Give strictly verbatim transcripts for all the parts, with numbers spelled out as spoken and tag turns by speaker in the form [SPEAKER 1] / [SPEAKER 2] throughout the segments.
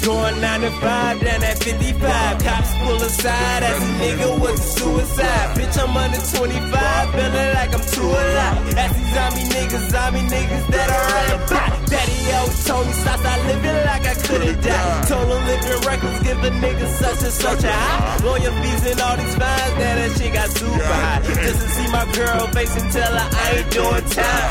[SPEAKER 1] Going nine to five, down at fifty-five. Cops pull aside, as a nigga was a suicide. Bitch, I'm under twenty-five, feeling like I'm too alive. As these zombie niggas, zombie niggas that are running by. Daddy always told me, stop, stop living like I could've died. Told him living reckless, give a nigga such and such a high. Lawyer fees and all these fines, now that shit got super high. Just to see my girl face and tell her I ain't doing time.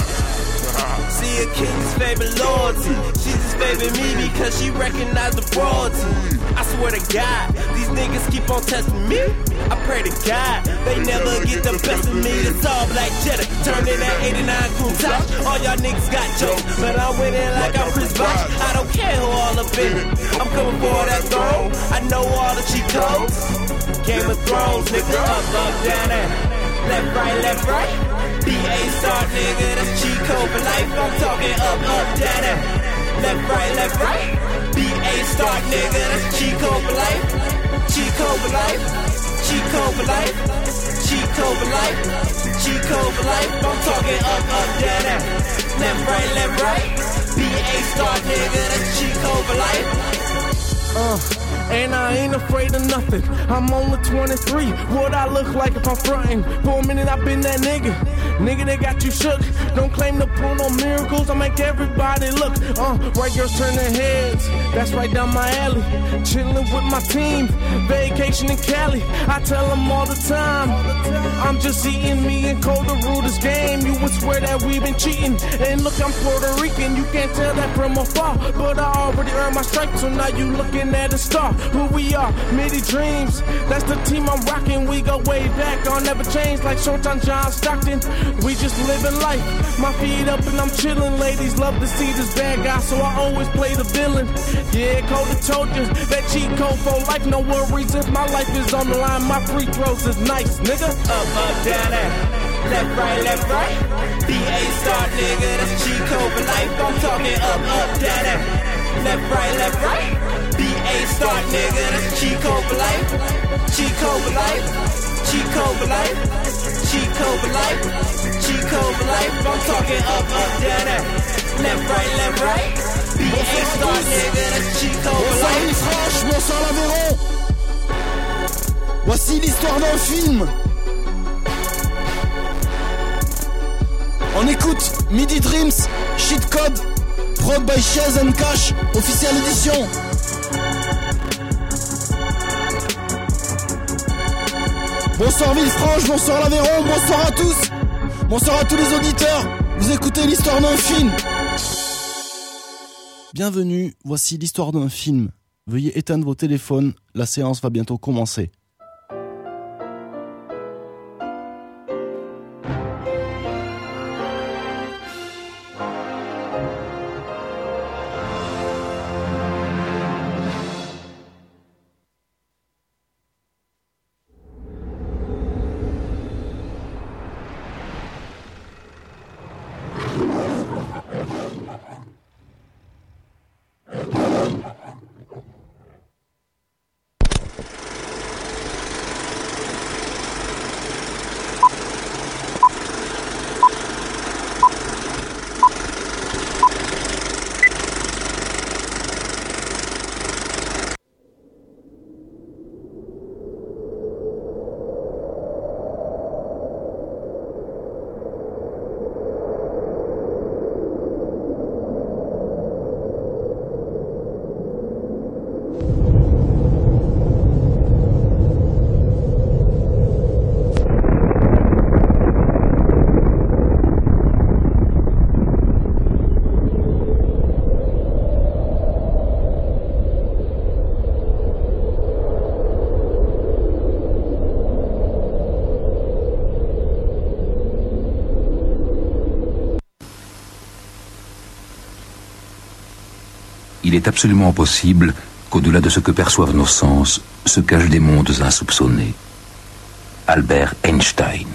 [SPEAKER 1] See a king's favorite loyalty. She just favored me because she recognized the royalty. I swear to God, these niggas keep on testing me. I pray to God, they never get the best of me. It's all black cheddar, turned in that eighty-nine Countach. All y'all niggas got jokes, but I'm winning like I'm Chris Bosh. I don't care who all up in it. I'm coming for that throne. I know all the cheat codes. Game of Thrones, nigga, up, up, down, down. Left, right, left, right. B A star, nigga, that's cheat code for life. I'm talking up, up, down, down. Left, right, left, right. B A star, nigga, that's cheat code for life. Cheat code for life. Cheat code for life. Cheat code for life. Cheat code for life. I'm talking up, up, down, down. Left, right, left, right. B A star, nigga, that's cheat code for life. Uh, and I ain't afraid of nothing. I'm only twenty-three. What I look like if I'm frontin'? For a minute I've been that nigga. Nigga that got you shook. Don't claim to pull no miracles. I make everybody look. Uh, white girls turn their heads. That's right down my alley. Chillin' with my team. Vacation in Cali. I tell them all the time. I'm just eating me and Cole to rule this game. You would swear that we been cheating. And look, I'm Puerto Rican. You can't tell that from afar. But I already earned my stripes. So now you looking at a star. Who we are, Midi Dreams. That's the team I'm rocking. We go way back. I'll never change like Showtime John Stockton. We just living life. My feet up and I'm chilling. Ladies love to see this bad guy, so I always play the villain. Yeah, Coda told you that cheat code for life. No worries if my life is on the line. My free throws is nice, nigga. Up, up, down, down. Left, right, left, right. B A star, nigga. That's cheat code for life. I'm talking up, up, down, down. Left, right, left, right. B A star, nigga, that's cheat code for life. Cheat code for life. Cheat code for life. Cheat code for life. Cheat code for life. I'm talking up, up, down, down. Left, right, left, right. B A star, nigga, that's cheat code for life.
[SPEAKER 2] Bonsoir Franche, bonsoir l'Aveyron. Voici l'histoire d'un film. On écoute Midi Dreams, Cheat Code, prod by Chaz and Cash, officielle édition. Bonsoir Villefranche, bonsoir l'Aveyron, bonsoir à tous. Bonsoir à tous les auditeurs. Vous écoutez l'histoire d'un film. Bienvenue, voici l'histoire d'un film. Veuillez éteindre vos téléphones, la séance va bientôt commencer.
[SPEAKER 3] Il est absolument possible qu'au-delà de ce que perçoivent nos sens se cachent des mondes insoupçonnés. Albert Einstein.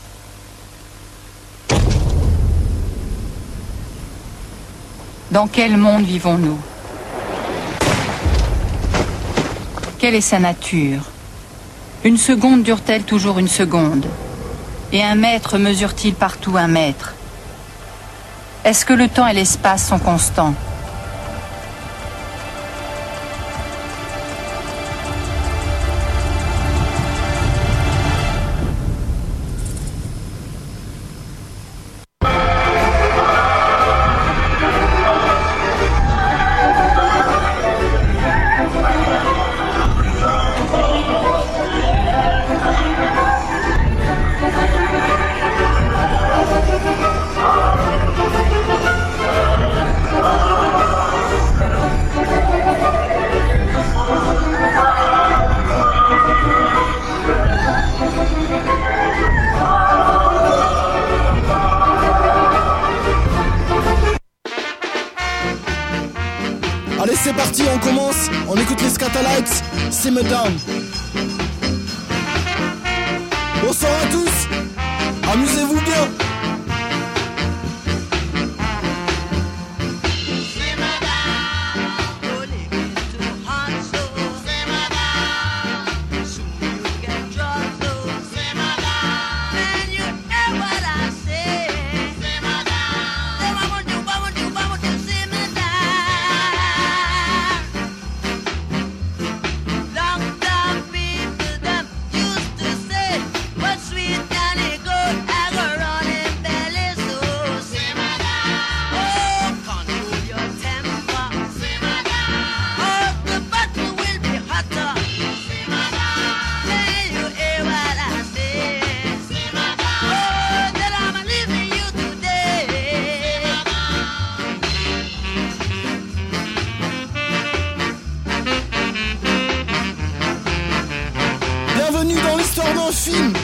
[SPEAKER 4] Dans quel monde vivons-nous? Quelle est sa nature? Une seconde dure-t-elle toujours une seconde? Et un mètre mesure-t-il partout un mètre? Est-ce que le temps et l'espace sont constants?
[SPEAKER 2] On écoute les Scatalites, Simmer Down. Bonsoir à tous, amusez-vous bien. Film.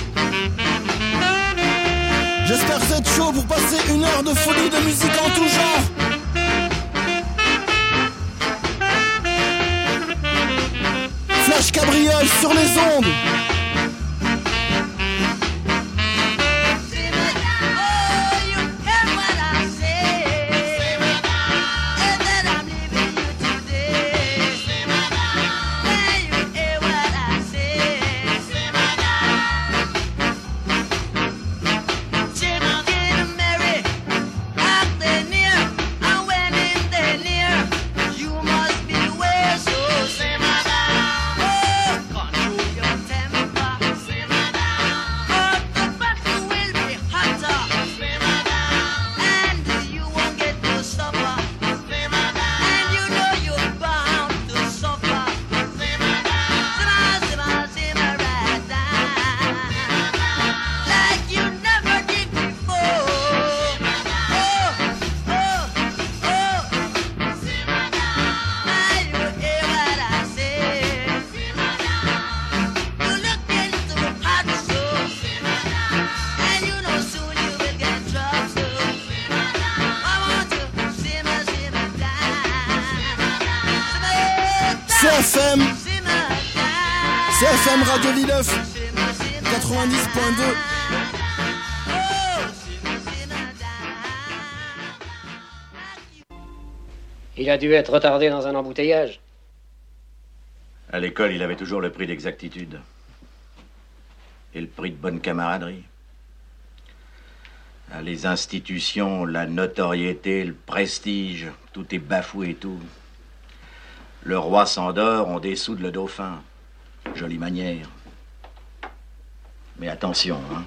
[SPEAKER 2] J'espère que vous êtes chaud pour passer une heure de folie de musique en tout genre. Flash Cabriole sur les ondes. C F M, C F M Radio Villeuf, quatre-vingt-dix point deux.
[SPEAKER 5] Il a dû être retardé dans un embouteillage.
[SPEAKER 6] À l'école, il avait toujours le prix d'exactitude. Et le prix de bonne camaraderie. Les institutions, la notoriété, le prestige, tout est bafoué et tout. Le roi s'endort, on dessoude le dauphin. Jolie manière. Mais attention, hein.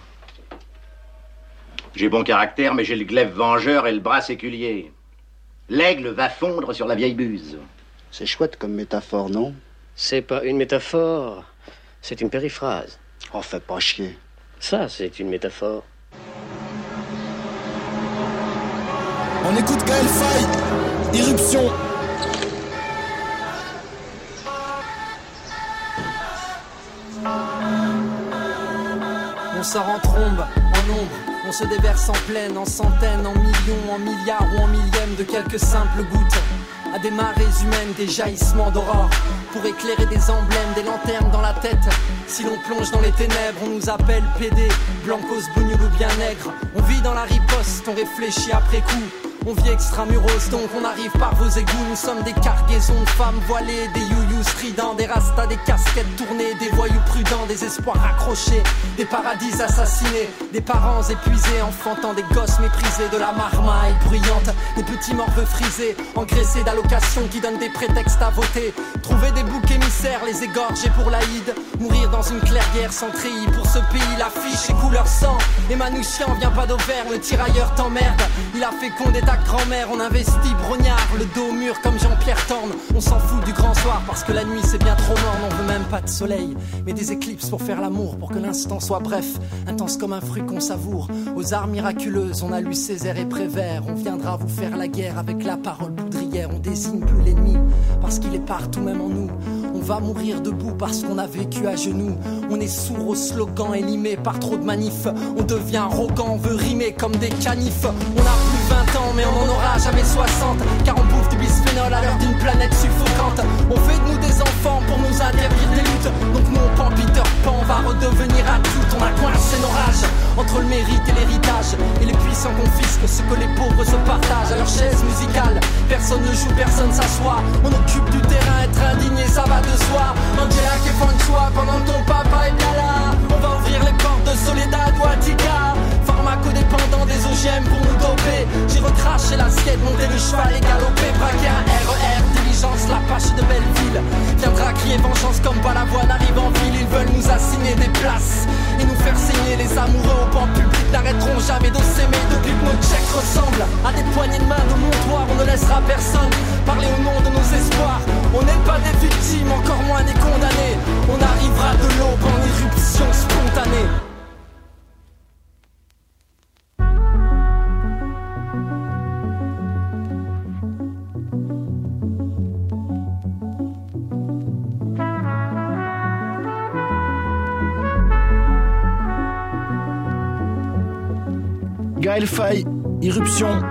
[SPEAKER 6] J'ai bon caractère, mais j'ai le glaive vengeur et le bras séculier. L'aigle va fondre sur la vieille buse.
[SPEAKER 7] C'est chouette comme métaphore, non?
[SPEAKER 5] C'est pas une métaphore, c'est une périphrase.
[SPEAKER 7] Oh, fais pas chier.
[SPEAKER 5] Ça, c'est une métaphore.
[SPEAKER 2] On écoute Gaël Faye, Irruption.
[SPEAKER 8] On sort en trombe, en ombre, on se déverse en pleine, en centaines, en millions, en milliards ou en millièmes de quelques simples gouttes. À des marées humaines, des jaillissements d'aurore, pour éclairer des emblèmes, des lanternes dans la tête. Si l'on plonge dans les ténèbres, on nous appelle P D, blancos, bougnoul ou bien nègre. On vit dans la riposte, on réfléchit après coup. On vit extramuros, donc on arrive par vos égouts. Nous sommes des cargaisons de femmes voilées, des you-you stridents, des rastas, des casquettes tournées, des voyous prudents, des espoirs accrochés, des paradis assassinés, des parents épuisés, enfantant des gosses méprisés, de la marmaille bruyante, des petits morveux frisés, engraissés d'allocations qui donnent des prétextes à voter. Trouver des boucs émissaires, les égorger pour l'Aïd, mourir dans une clairière sans treillis. Pour ce pays, l'affiche est couleur sang. Et Manouchian vient pas d'Auvergne, le tirailleur t'emmerde. Il a fécondé ta grand-mère, on investit brognard, le dos au mur comme Jean-Pierre Thorne. On s'en fout du grand soir parce que la nuit c'est bien trop morne. On veut même pas de soleil, mais des éclipses pour faire l'amour, pour que l'instant soit bref, intense comme un fruit qu'on savoure. Aux arts miraculeuses, on a lu Césaire et Prévert. On viendra vous faire la guerre avec la parole poudrière. On désigne plus l'ennemi parce qu'il est partout même en nous. On va mourir debout parce qu'on a vécu à genoux. On est sourd aux slogans élimés par trop de manifs. On devient arrogant, on veut rimer comme des canifs. On a plus vingt ans mais on n'en aura jamais soixante, car on bouffe du bisphénol à l'heure d'une planète suffocante. On fait de nous des enfants pour nous interdire des luttes. Donc nous on prend Peter Pan, on va redevenir adultes. On a coincé nos rages entre le mérite et l'héritage, et les puissants confisquent ce que les pauvres se partagent. À leur chaise musicale, personne ne joue, personne s'assoit. On occupe du terrain, être indigné ça va de soi. Angela qui font une choix pendant que ton papa est bien là. On va ouvrir les portes de Soledad ou Attica. Pharmacodépendant des O G M pour nous doper. J'ai recraché l'assiette, monté le cheval et galopé. Braqué un R E R, diligence, l'Apache de Belleville viendra crier vengeance comme Balavoine arrive en ville. Ils veulent nous assigner des places et nous faire saigner. Les amoureux au banc public n'arrêteront jamais de s'aimer. Depuis que nos checks ressemblent à des poignées de main de montoir, on ne laissera personne parler au nom de nos espoirs. On n'est pas des victimes, encore moins des condamnés. On arrivera de l'aube en éruption spontanée.
[SPEAKER 2] Gaël Faye, Irruption.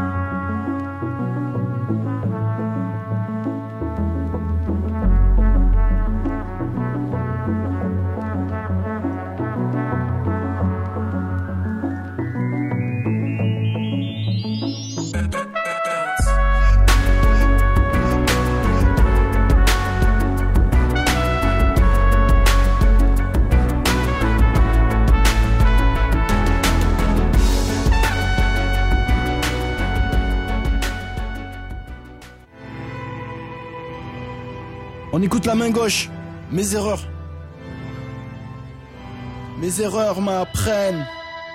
[SPEAKER 2] On écoute la main gauche, mes erreurs. Mes erreurs m'apprennent.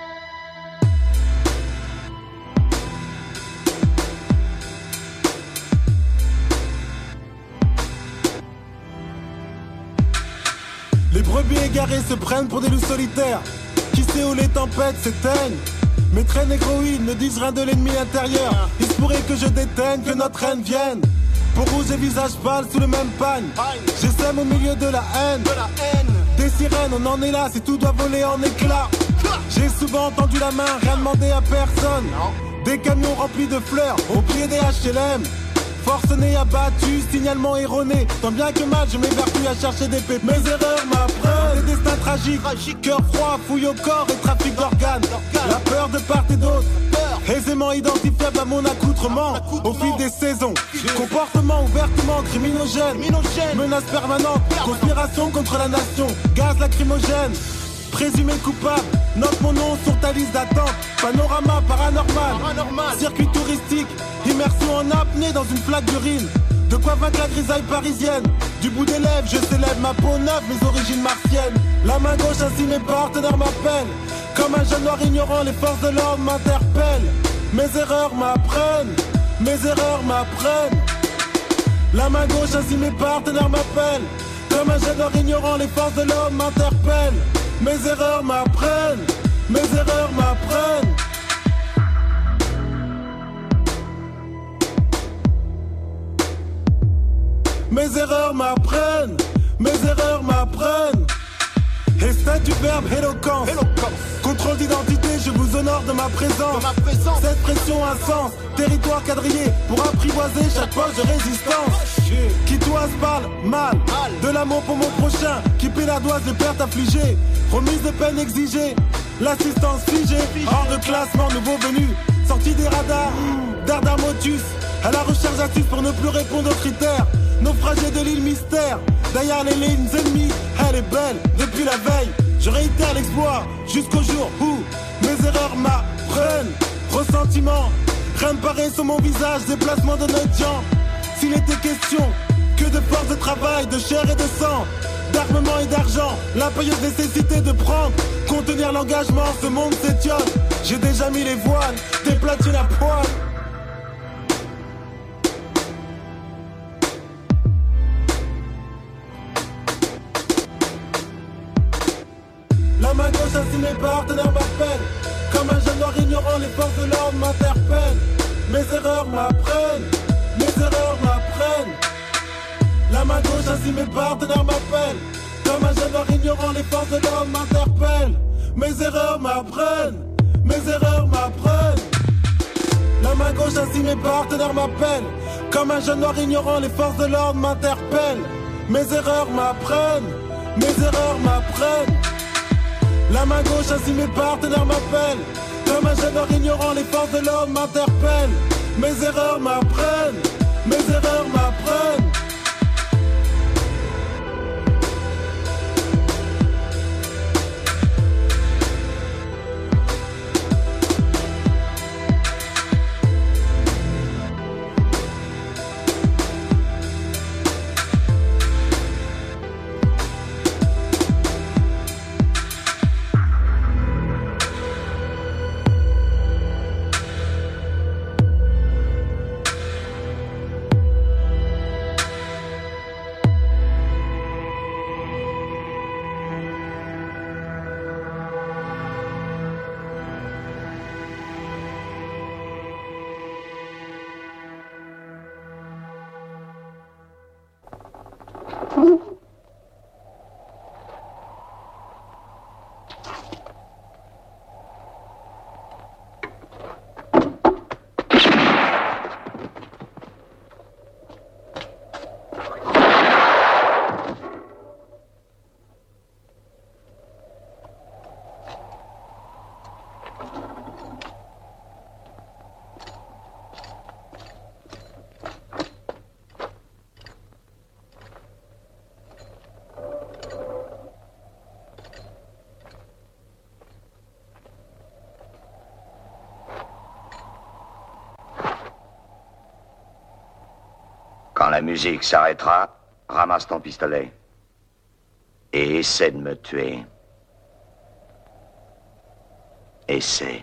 [SPEAKER 9] Les brebis égarées se prennent pour des loups solitaires. Qui sait où les tempêtes s'éteignent? Mes traînes égroïdes ne disent rien de l'ennemi intérieur. Il se pourrait que je déteigne, que notre haine vienne. Peau rouge et visage pâle sous le même pagne. J'essaime au milieu de la haine. Des sirènes, on en est là, si tout doit voler en éclats. J'ai souvent tendu la main, rien demandé à personne. Des camions remplis de fleurs, au pied des H L M. Forcené, abattu, signalement erroné. Tant bien que mal, je m'évertue à chercher des pépés. Mes erreurs m'apprennent des destins tragiques. Cœur froid, fouille au corps et trafic d'organes. La peur de part et d'autre, aisément identifiable à mon accoutrement. Au fil des saisons, comportement ouvertement criminogène. Menace permanente, conspiration contre la nation. Gaz lacrymogène, présumé coupable. Note mon nom sur ta liste d'attente. Panorama paranormal, circuit touristique. Immersion en apnée dans une flaque d'urine. De quoi vaincre la grisaille parisienne. Du bout des lèvres, je célèbre ma peau neuve, mes origines martiennes. La main gauche ainsi mes partenaires m'appellent. Comme un jeune noir ignorant, les forces de l'ordre m'interpellent. Mes erreurs m'apprennent, mes erreurs m'apprennent. La main gauche ainsi mes partenaires m'appellent. Comme un jeune noir ignorant, les forces de l'ordre m'interpellent. Mes erreurs m'apprennent, mes erreurs m'apprennent. Mes erreurs m'apprennent, mes erreurs m'apprennent. Esthète du verbe éloquence. Contrôle d'identité, je vous honore de ma présence. Cette pression a un sens, territoire quadrillé pour apprivoiser chaque poche de résistance. Qui toise parle mal, de l'amour pour mon prochain. Qui péladoise les pertes affligées, remise de peine exigée. L'assistance figée, hors de classement, nouveau venu. Sorti des radars, Dardar Motus. À la recherche d'astuces pour ne plus répondre aux critères. Naufragé de l'île mystère, derrière les lignes ennemies. Elle est belle depuis la veille. Je réitère l'exploit jusqu'au jour où mes erreurs m'apprennent. Ressentiment, rien ne paraît sur mon visage. Déplacement de notre gens. S'il était question que de force de travail, de chair et de sang, d'armement et d'argent, l'impérieuse nécessité de prendre, contenir l'engagement, ce monde s'étiole. J'ai déjà mis les voiles, des platines à poil. La main gauche ainsi mes partenaires m'appellent. Comme un jeune noir ignorant, les forces de l'ordre m'interpellent. Mes erreurs m'apprennent, mes erreurs m'apprennent. La main gauche ainsi mes partenaires m'appellent. Comme un jeune noir ignorant, les forces de l'ordre m'interpellent. Mes erreurs m'apprennent, mes erreurs m'apprennent. La main gauche ainsi mes partenaires m'appellent. Comme un jeune noir ignorant, les forces de l'ordre m'interpellent. Mes erreurs m'apprennent, mes erreurs m'apprennent. La main gauche ainsi mes partenaires m'appellent. Comme un jeune noir ignorant, les forces de l'ordre m'interpellent. Mes erreurs m'apprennent, mes erreurs m'apprennent.
[SPEAKER 6] Quand la musique s'arrêtera, ramasse ton pistolet et essaie de me tuer. Essaie.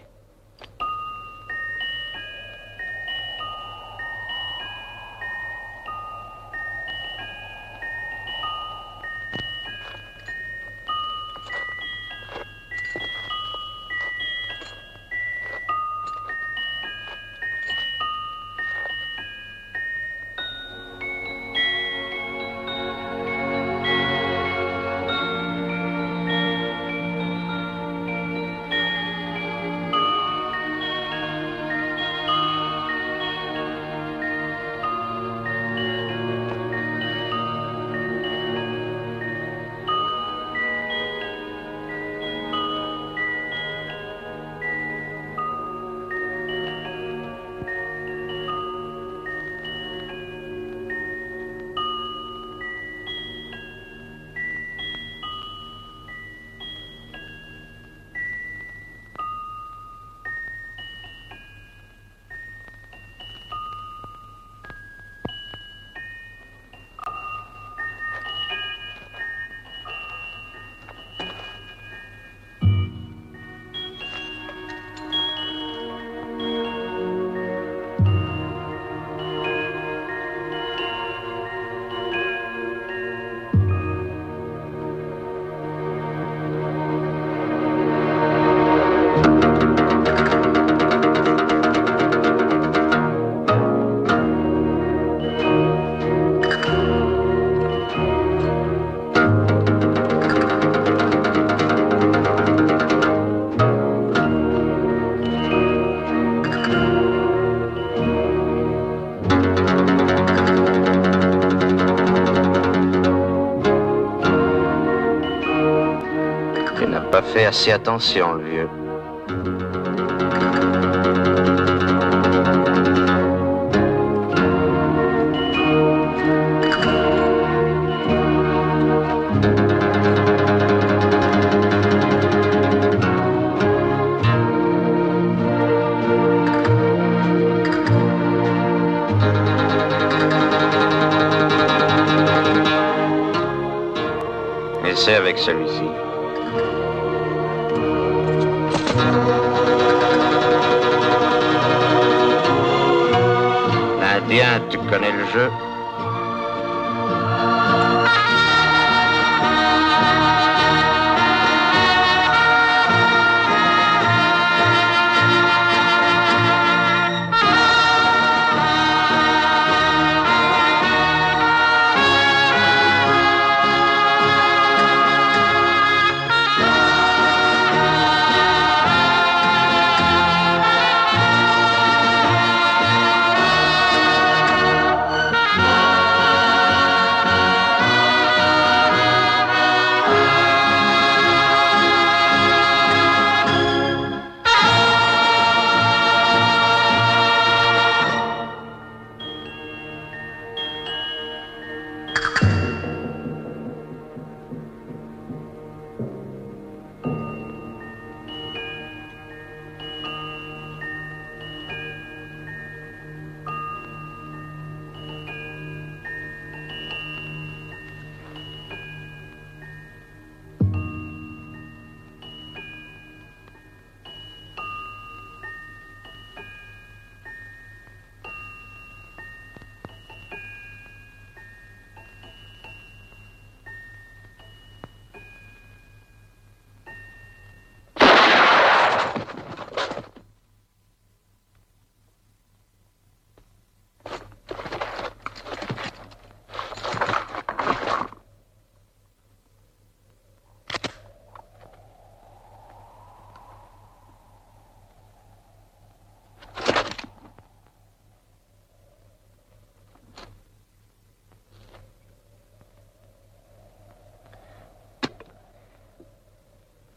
[SPEAKER 6] Fait assez attention, le vieux. Essaie avec celui-ci. L'Indien, tu connais le jeu?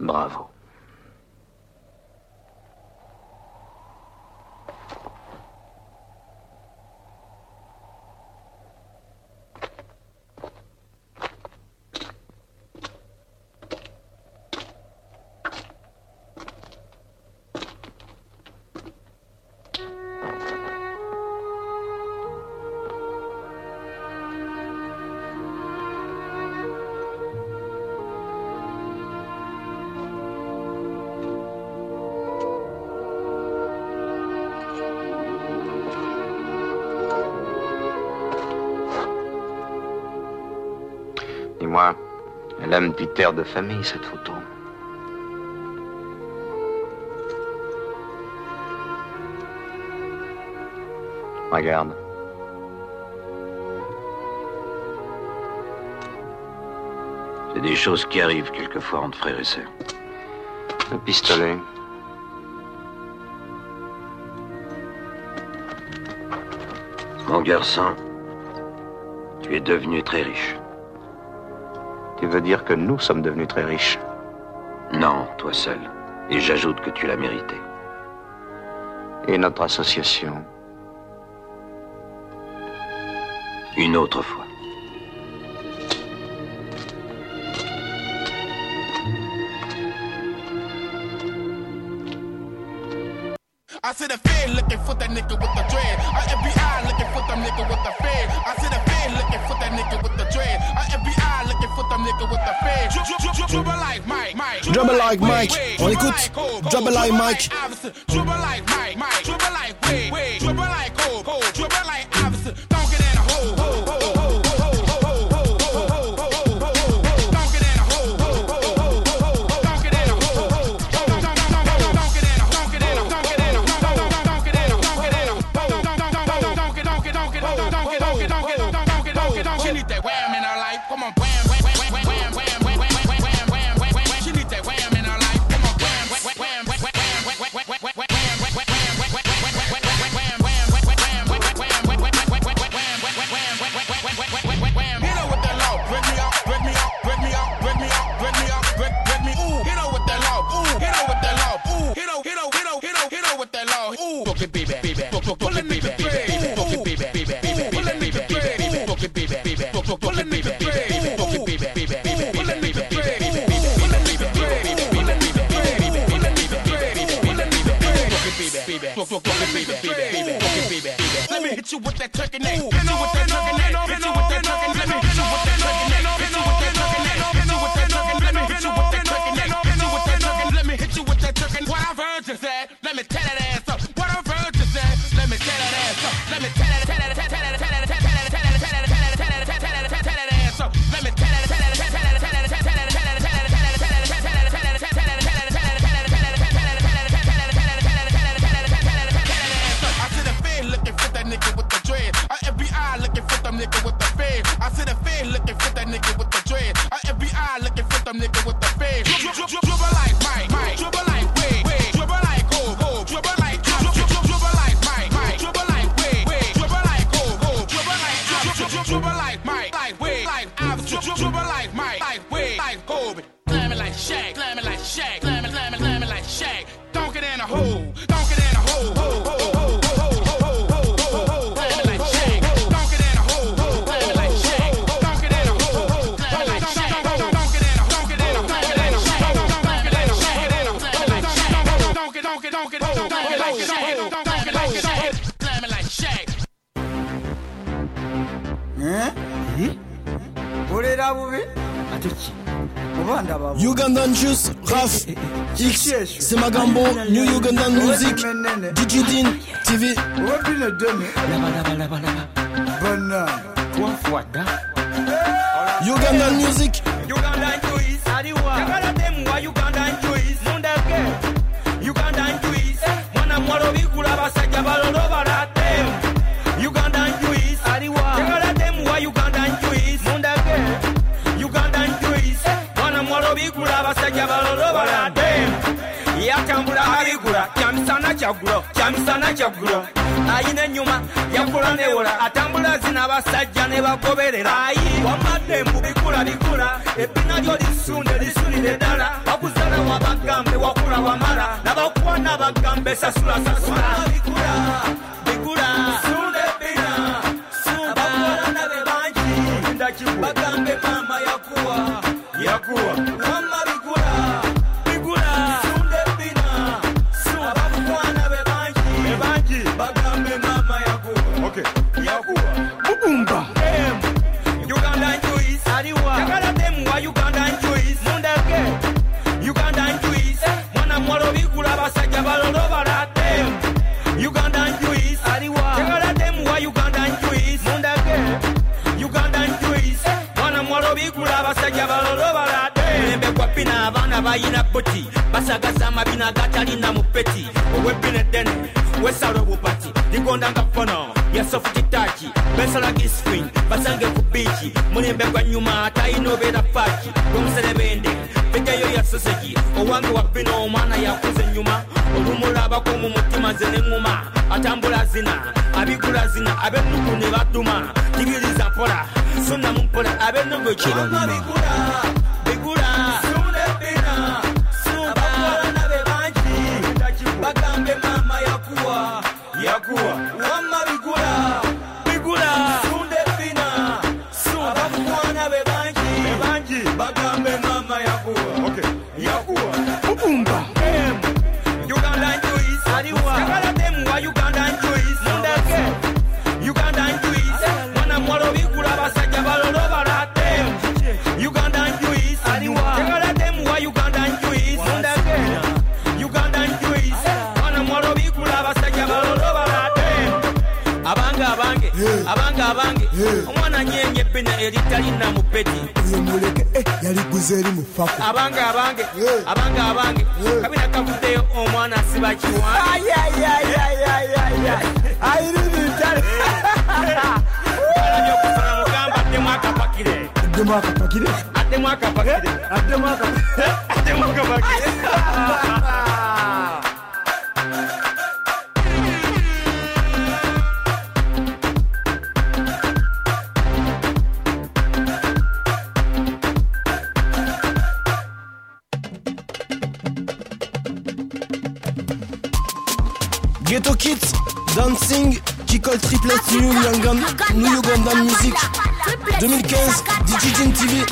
[SPEAKER 6] Bravo.
[SPEAKER 10] Dis-moi, elle a un petit air de famille, cette photo. Regarde.
[SPEAKER 6] C'est des choses qui arrivent quelquefois entre frères et sœurs.
[SPEAKER 10] Le pistolet.
[SPEAKER 6] Mon garçon, tu es devenu très riche.
[SPEAKER 10] Tu veux dire que nous sommes devenus très riches?
[SPEAKER 6] Non, toi seul. Et j'ajoute que tu l'as mérité.
[SPEAKER 10] Et notre association?
[SPEAKER 6] Une autre fois.
[SPEAKER 11] I see the Fed looking for that nigga with the dread. I F B I looking for that nigga with the Fed. I see the Fed looking for that nigga with the dread. I F B I looking for that nigga with the Fed. Dribble like Mike, Mike.
[SPEAKER 2] Dribble like Mike. On écoute. Dribble like Mike.
[SPEAKER 11] Dribble like Mike, Mike. Dribble like Wade, Wade. Dribble like Cole, Cole. Dribble like Iverson. Don't get in a hole, hole, hole, hole. Let me hit you with that turkey neck. Hit you with that turkey neck. Hit you with that turkey neck. Let me hit you with that turkey neck. Hit you with that turkey neck. Hit you with that turkey neck. Let me hit you with that turkey neck. Hit you with that turkey. Let me hit you with that turkey. What I've heard you say, let me tell that ass up. What I've heard you say, let me tell that ass up. Let me tell that, tell that, tell that, tell that, tell that, tell that, tell that, tell that, tell that, tell that, tell that ass up. Let me tell that, tell that, tell that, tell that, tell that, tell that, tell that, tell that, tell that, tell that, tell that, tell nigga with the dread. I F B I looking for them nigga with the fed. I see the fed looking for that nigga with the dread. I F B I looking for them nigga with the fed. Dribble like Mike, Mike. Dribble like Wade, Wade. Dribble like Cole, Cole. Dribble like Dribble like Mike, Mike. Dribble like Wade, Wade. Dribble like Cole, Cole. Dribble like Dribble like Mike, like Wade, like Dribble like Mike, like Wade, like Kobe. Slam it like Shaq, slam it like Shaq, slam it, slam it, slam it like Shaq. Don't get in a hole, don't get in a hole, hole, hole, hole.
[SPEAKER 2] Ugandan Juice, Raf, X, c'est Magambo, New Ugandan Music, D J Din, T V. Ugandan Music.
[SPEAKER 12] Ugandan Juice, Yagala temwa Ugandan Juice, Mundake, Ugandan Juice, Mwana mwalo bikula basajja balondo balate. Ugandan Juice, Yagala temwa Ugandan Juice, Mundake, Ugandan Juice, Mwana mwalo bikula basajja balondo balate. Yatambula abikula, kyamisana kyagulo, kyamisana kyagulo. Ayina nyuma yakula newola atambula zina basajja ne bagoberera ayi wamadde mu bikula bikula ebina lyo lisunde lisunire ddala bakuzala waba bagambe sasula sasula bigula bigula sunde bina sunde abana be banji ndakibu bagambe mama yakuwa yakuwa mama bigula bigula sunde bina sunde abana be banji be banji bagambe mama yakuwa okay yakuwa bubumba Uganda Jews aliwa yakala dem wa Uganda Jews mundake Uganda Jews mwana mwalo bigula basajja balondo balate Uganda Jews aliwa yakala dem wa Uganda Jews mundake Uganda Jews mwana mwalo bigula basajja balondo balate lembe kwa pina abana bayina poti basagaza amabina gatalina mu peti owebine dene wesalo bupati ligonda nga fono yasofu kitachi besala giscreen basange ku bichi mulembe kwa nyuma atayinobera fachi omuserebende pejayo ya sausage owange wa bino omwana yakuze nyuma olumulaba ko mu mutima nze n'enguma atambula zina abigula zina abenuku ne batuma tibiriza mpola sonna mu mpola abenugo kirama bigula bigula sunde bina sunde abana be banji bagambe mama yakuwa yakuwa wama bigula bigula sunde bina sunde abana be banji be banji bagambe mama yakuwa okay yakuwa bubumba Uganda Jews aliwa yakala dem wa Uganda Jews mundake Uganda Jews mwana mwalo bigula basajja balondo balate Uganda Jews aliwa yakala dem wa Uganda Jews mundake Uganda Jews mwana mwalo bigula basajja balondo balate abanga abange abanga abange omwana nyenye pena eritalina mu peti
[SPEAKER 13] yemuleke eh yali guzeri mu fako
[SPEAKER 12] abanga abange abanga abange kabina kavudeyo omwana siba kiwa ay ay ay ay ay ay ayiri bitale alanyo kusana mugamba temwaka pakire
[SPEAKER 13] temwaka pakire
[SPEAKER 12] temwaka pakire
[SPEAKER 13] temwaka
[SPEAKER 12] temwaka pakire
[SPEAKER 2] Ghetto Kids, Dancing, qui colle triplet New Uganda, New Uganda Music, deux mille quinze, D J Jin T V.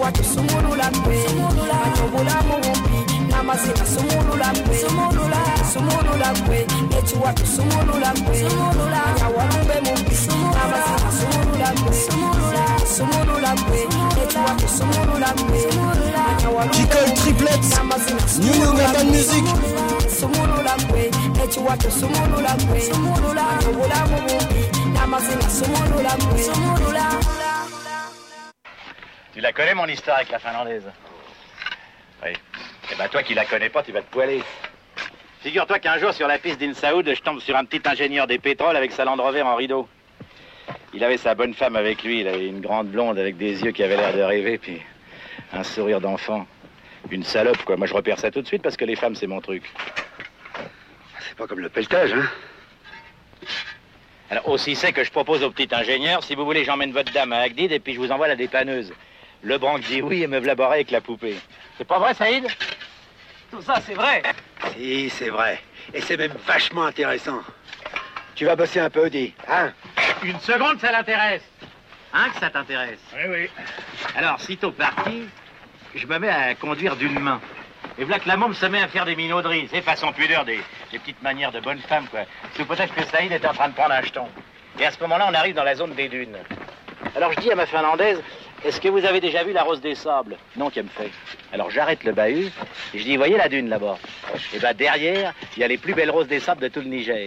[SPEAKER 14] echiwatu sumulula kwe atobulamu bumpi namazina sumulula kwe sumulula kwe echiwatu sumulula kwe anyawalumbe mumpi namazina sumulula kwe sumulula kwe echiwatu sumulula kwe
[SPEAKER 2] Kikol Triplets, New Young Urban Music.
[SPEAKER 14] Sumulula kwe echiwatu sumulula kwe atobulamu bumpi namazina sumulula kwe sumulula.
[SPEAKER 6] Tu la connais, mon histoire avec la finlandaise? Oui. Eh ben, toi qui la connais pas, tu vas te poiler. Figure-toi qu'un jour, sur la piste d'Insaoud, je tombe sur un petit ingénieur des pétroles avec sa Land Rover en rideau. Il avait sa bonne femme avec lui. Il avait une grande blonde avec des yeux qui avaient l'air de rêver, puis un sourire d'enfant. Une salope, quoi. Moi, je repère ça tout de suite parce que les femmes, c'est mon truc.
[SPEAKER 15] C'est pas comme le pelletage, hein?
[SPEAKER 6] Alors, aussi c'est que je propose au petit ingénieur, si vous voulez, j'emmène votre dame à Agdid et puis je vous envoie la dépanneuse. Le branque dit oui et me v'la barré avec la poupée. C'est pas vrai, Saïd?
[SPEAKER 15] Tout ça, c'est vrai. Si, c'est vrai. Et c'est même vachement intéressant. Tu vas bosser un peu, dis, hein?
[SPEAKER 6] Une seconde, ça l'intéresse. Hein, que ça t'intéresse?
[SPEAKER 15] Oui, oui.
[SPEAKER 6] Alors, sitôt parti, je me mets à conduire d'une main. Et voilà que la môme se met à faire des minauderies, c'est façon pudeur, des, des petites manières de bonne femme, quoi. Sous peut-être que Saïd est en train de prendre un jeton. Et à ce moment-là, on arrive dans la zone des dunes. Alors je dis à ma finlandaise, est-ce que vous avez déjà vu la Rose des Sables? Non, qu'elle me fait. Alors j'arrête le bahut, et je dis, voyez la dune là-bas? Et ben derrière, il y a les plus belles roses des sables de tout le Niger.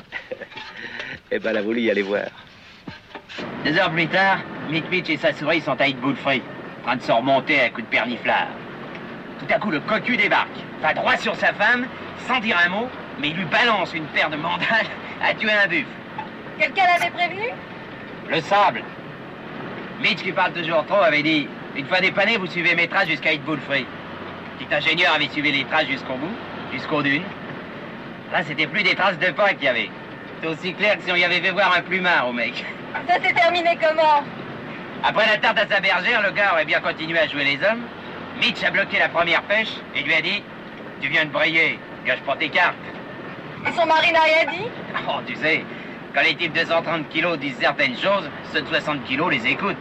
[SPEAKER 6] Et ben elle a voulu y aller voir.
[SPEAKER 16] Deux heures plus tard, Mick Mitch et sa souris sont à Hitboulfree, en train de se remonter à coups de perniflard. Tout à coup, le cocu débarque, va droit sur sa femme, sans dire un mot, mais il lui balance une paire de mandales à tuer un buffle.
[SPEAKER 17] Quelqu'un l'avait prévenu?
[SPEAKER 16] Le sable. Mitch, qui parle toujours trop, avait dit, une fois dépanné, vous suivez mes traces jusqu'à Hitboulfree. Petit ingénieur avait suivi les traces jusqu'au bout, jusqu'aux dunes. Là, c'était plus des traces de pas qu'il y avait. C'est aussi clair que si on y avait fait voir un plumard au mec.
[SPEAKER 17] Ça s'est terminé comment?
[SPEAKER 16] Après la tarte à sa bergère, le gars aurait bien continué à jouer les hommes. Mitch a bloqué la première pêche et lui a dit « Tu viens de briller, gâche pas tes cartes. »
[SPEAKER 17] Et son mari n'a rien dit?
[SPEAKER 16] Oh, tu sais, quand les types de cent trente kilos disent certaines choses, ceux de soixante kilos les écoutent.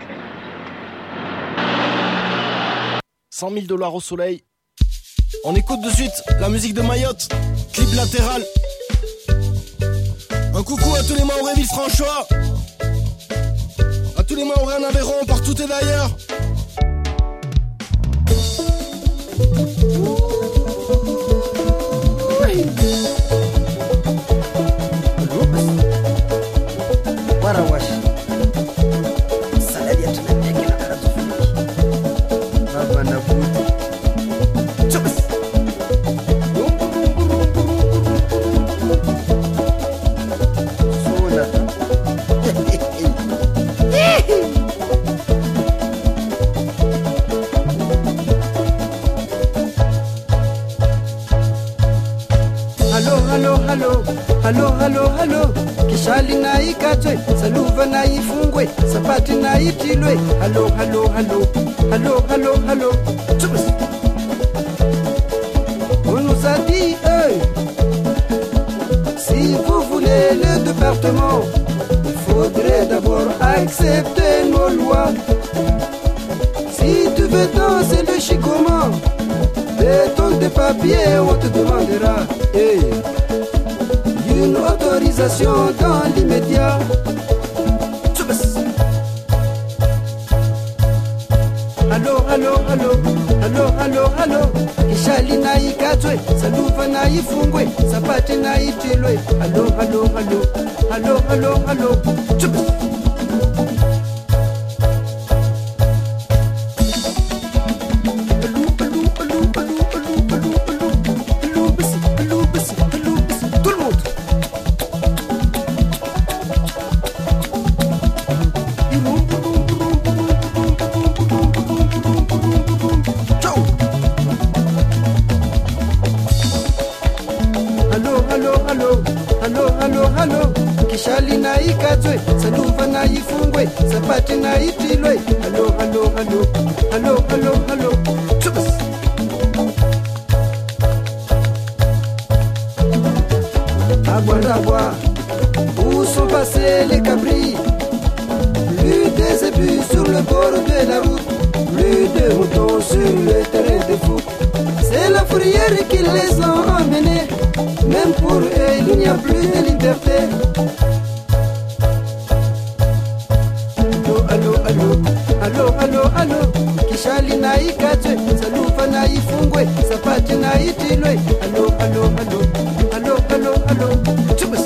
[SPEAKER 2] cent mille dollars au soleil. On écoute de suite la musique de Mayotte, clip latéral. Un coucou à tous les Mahorais Villefranchois, à tous les Mahorais en Aveyron, partout et d'ailleurs.
[SPEAKER 13] Warawash saladi ya tunapia kila karatu baba na buti chubis sona Halo, halo, halo, halo, halo, halo. Kishali na ikatwe, saluva na ifungwe, sapati na itilwe. Halo, halo, halo, halo, halo, halo. Chubis. On nous a dit, hey, si vous voulez le département, il faudrait d'abord accepter nos lois. Si tu veux danser le chicoman, béton de papier, on te demandera, hey, une autorisation dans l'immédiat. Allo, allo, allo, allo, allo, allo. Kishali na ikatwe, saluva na ifungwe, sapati na itilwe. Allo, allo, allo, allo, allo, allo. Chubis. Kishali na ikatwe, saluva na ifungwe, sapati na itilwe. Allo, allo, allo, allo, allo, allo. Chubis. Aguandagua, où sont passés les cabris? Plus des ébus sur le bord de la route, plus de route sont sur le terrain de foot. C'est la fourrière qui les a emmenés. Même pour eux, il n'y a plus de liberté. Allo, allo, allo, allo, allo. Kishali na ikatwe, salufa na ifungwe, sapati na itilwe. Allo, allo, allo, allo, allo, allo. Chubas.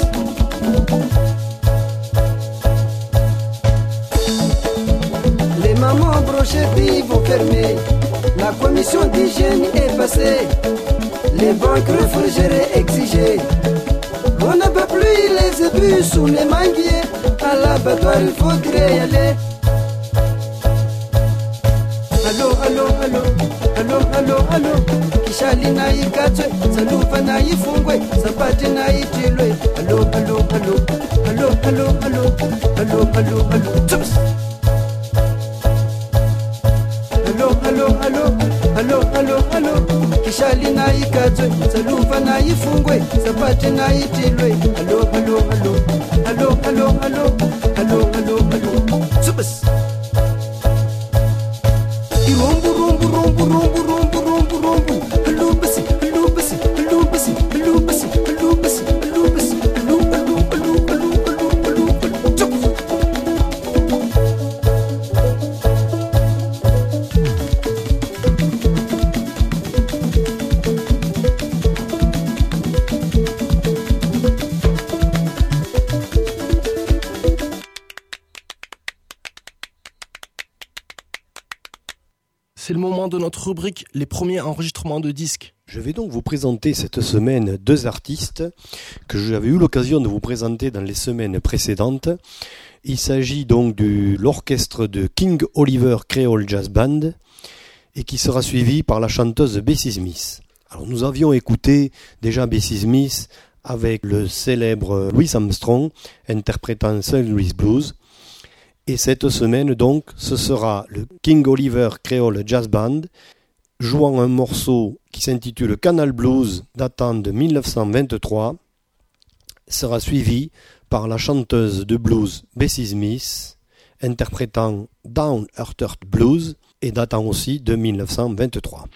[SPEAKER 13] Les mamans brochées vont fermer. La commission d'hygiène est passée. Les banques réfrigérées exigées. On ne peut plus les ébus sous les manguiers. À l'abattoir il faudrait y aller. Allo, allo, allo, allo, allo, allo. Kishali na ikatwe, salufa na ifungwe, sapati na itilwe. Allo, allo, allo, allo, allo, allo, allo, allo, allo. Tubs. Allo, allo, allo, allo, allo, allo. Kishali na ikatwe, salufa na ifungwe, sapati na itilwe. Allo, allo, allo, allo, allo, allo, allo, allo, allo. Tubs. Rumbu, rumbu, rumbu, rumbu, rumbu, rumbu, rumbu. Allo, basi, allo, basi, allo, basi, allo, basi, allo, basi, allo, basi, allo, allo, allo, allo, allo, allo, allo. Tubs.
[SPEAKER 2] C'est le moment de notre rubrique Les premiers enregistrements de disques.
[SPEAKER 18] Je vais donc vous présenter cette semaine deux artistes que j'avais eu l'occasion de vous présenter dans les semaines précédentes. Il s'agit donc de l'orchestre de King Oliver Creole Jazz Band et qui sera suivi par la chanteuse Bessie Smith. Alors nous avions écouté déjà Bessie Smith avec le célèbre Louis Armstrong interprétant Saint Louis Blues. Et cette semaine, donc, ce sera le King Oliver Creole Jazz Band jouant un morceau qui s'intitule Canal Blues datant de dix-neuf cent vingt-trois. Sera suivi par la chanteuse de blues Bessie Smith interprétant Down Earth Blues et datant aussi de dix-neuf cent vingt-trois.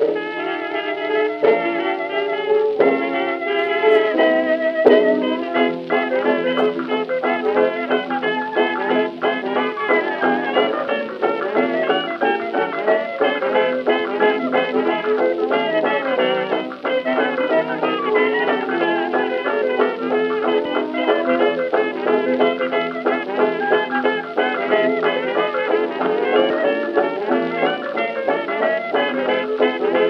[SPEAKER 13] Thank you.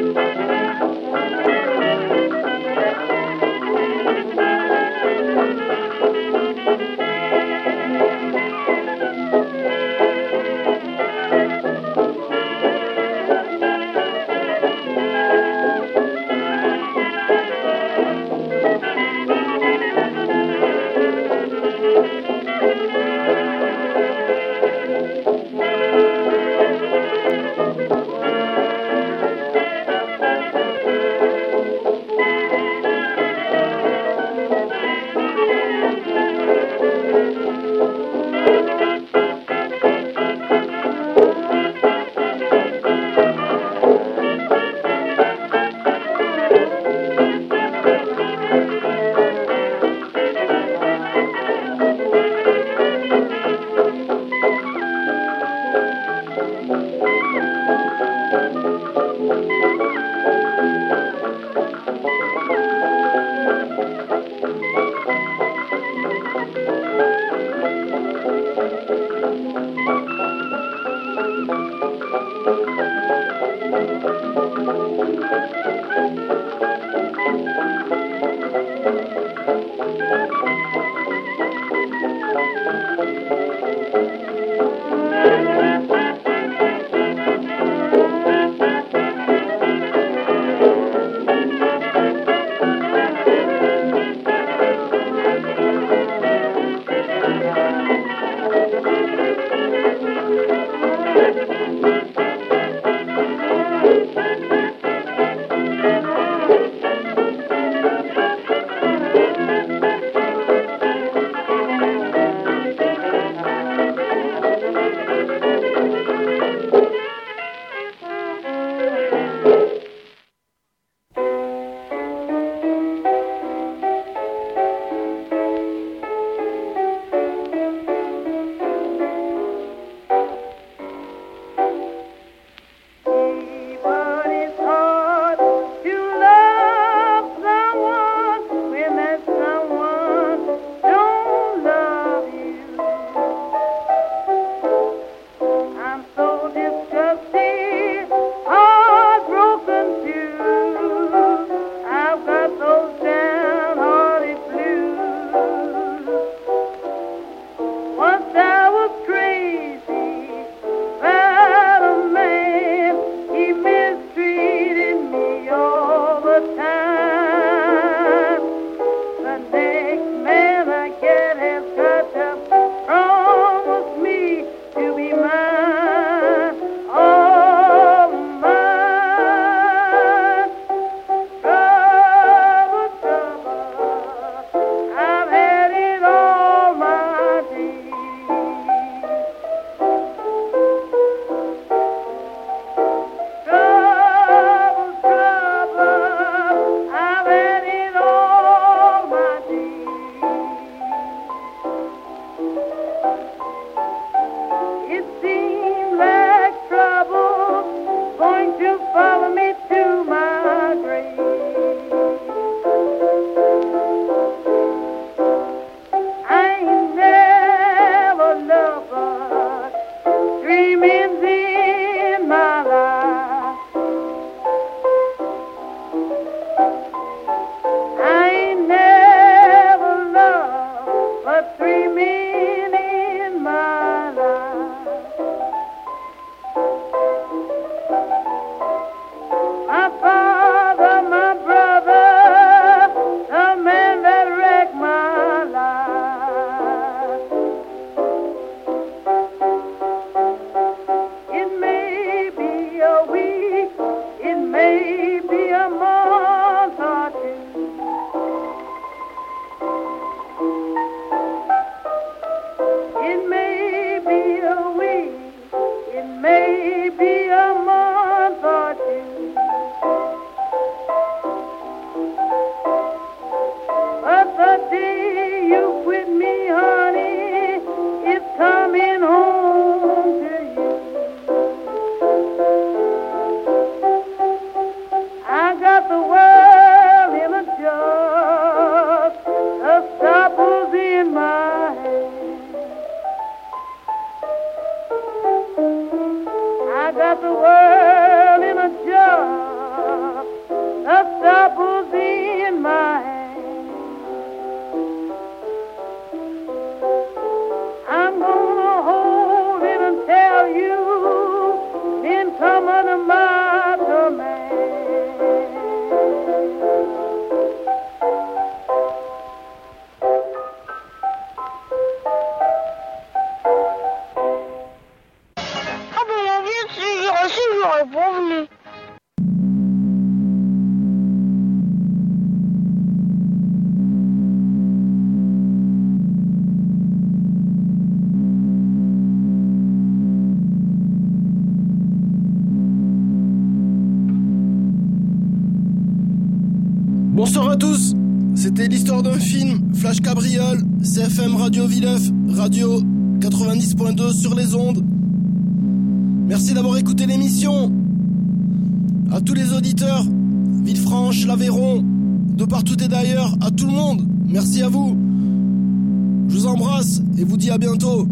[SPEAKER 2] C'était l'histoire d'un film, Flash Cabriole, C F M Radio Villeuf, radio quatre-vingt-dix point deux sur les ondes. Merci d'avoir écouté l'émission. À tous les auditeurs, Villefranche, l'Aveyron, de partout et d'ailleurs, à tout le monde, merci à vous. Je vous embrasse et vous dis à bientôt.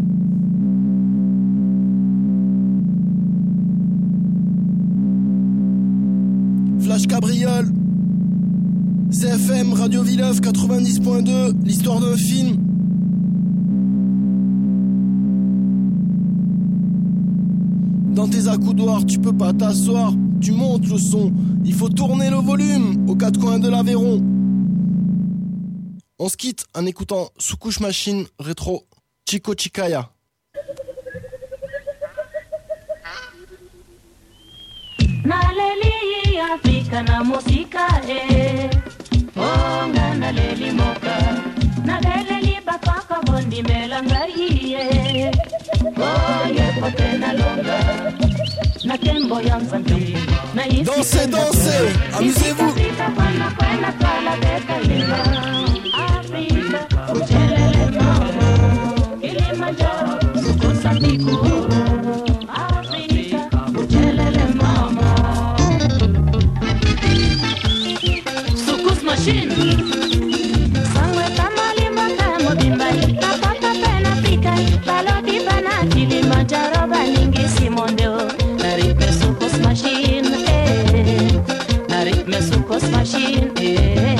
[SPEAKER 2] Flash Cabriole, C F M Radio Villeuf quatre-vingt-dix point deux, l'histoire d'un film. Dans tes accoudoirs, tu peux pas t'asseoir, tu montes le son, il faut tourner le volume aux quatre coins de l'Aveyron. On se quitte en écoutant Sous-Couche Machine rétro Chico Chicaya.
[SPEAKER 19] Naleli Afrika na musika eh Onga naleli moka Naleli bapaka bondi melanga iye Oye pote na longa Na kembo ya mzambi
[SPEAKER 2] Dansez, dansez, amusez-vous.
[SPEAKER 19] Afrika, uchelele mama Kilimanjaro, sukusapiku Afrika, uchelele mama Sukus machine Sangwe tamali makamo bimbali Napata pena Afrika Balodi bana Kilimanjaro baningi simondeo Naritme sukus machine eh Naritme sukus machine eh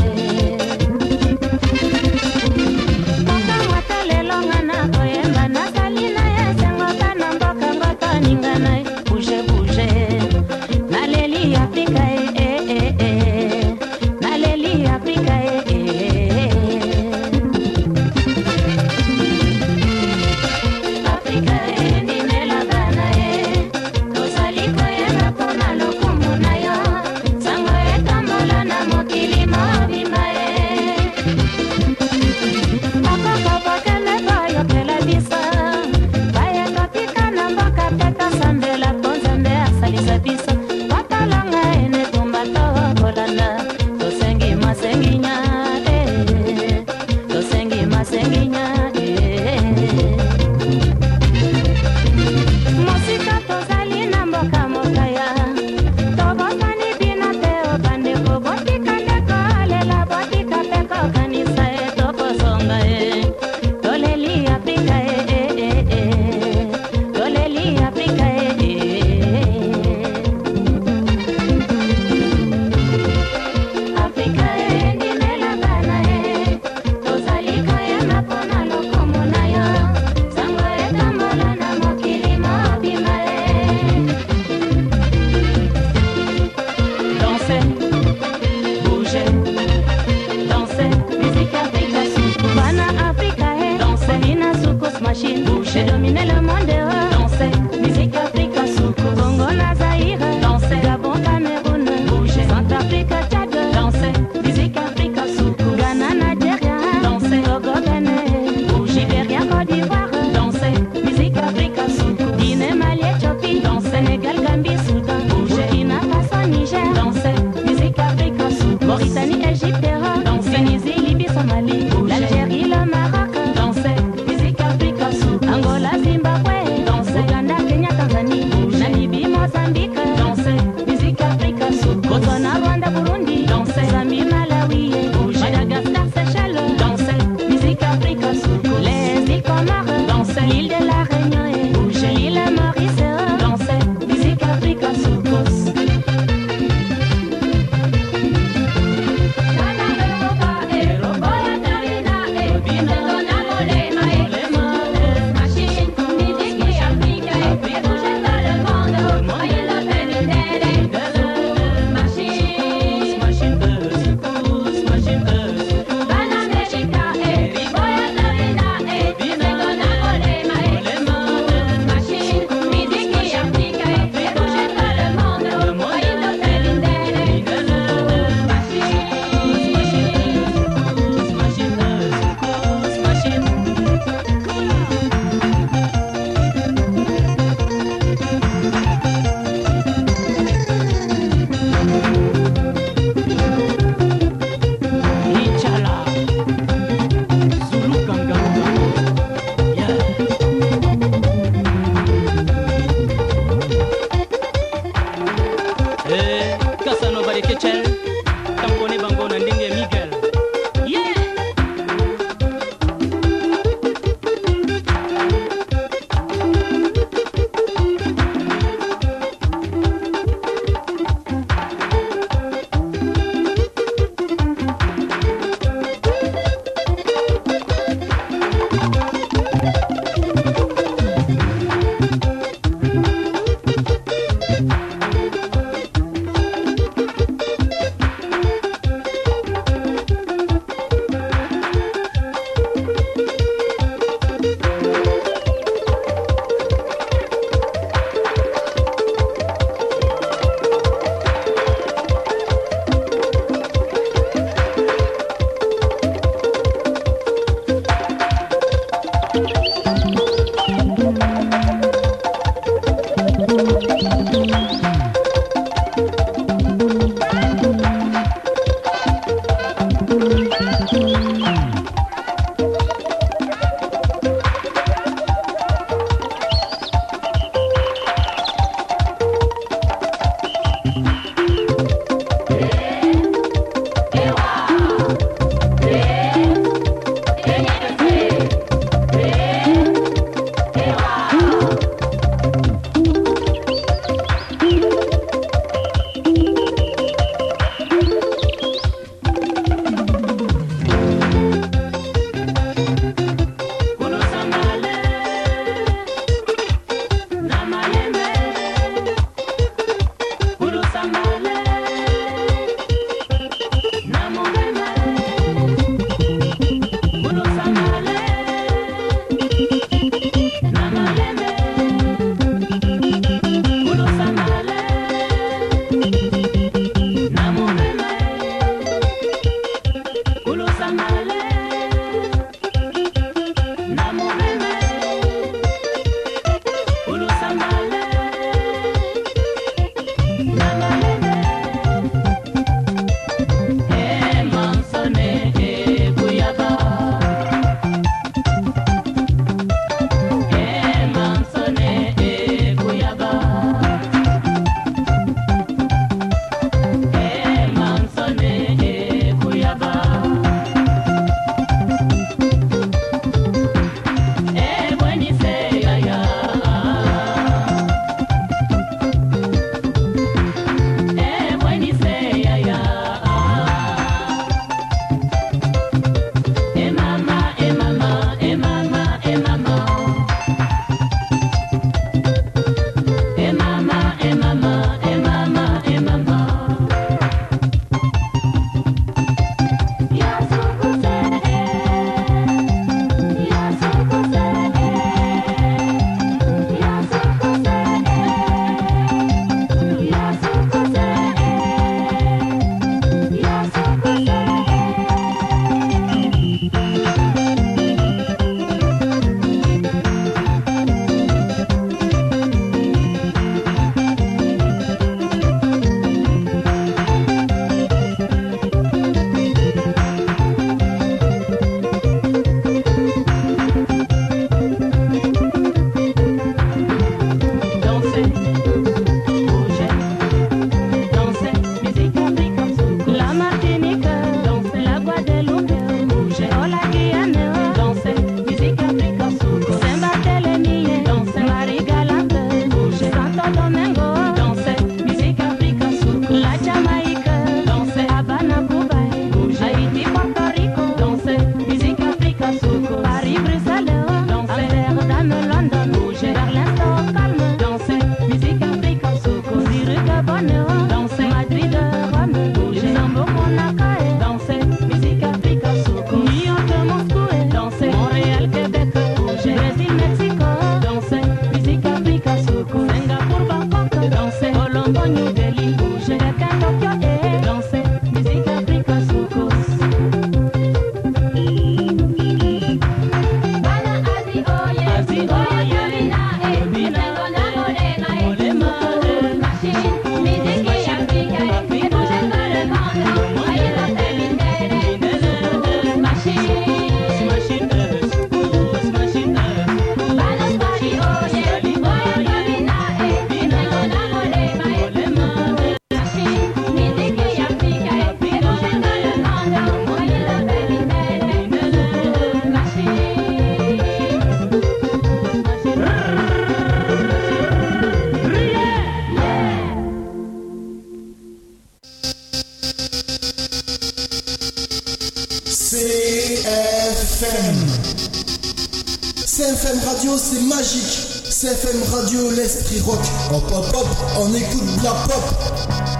[SPEAKER 19] Bouge, bouge, Naleli Afrika, eh, eh, eh, Naleli Afrika, eh, eh.
[SPEAKER 2] C F M Radio, c'est magique. C F M Radio, l'esprit rock. En pop-pop, on écoute de la pop.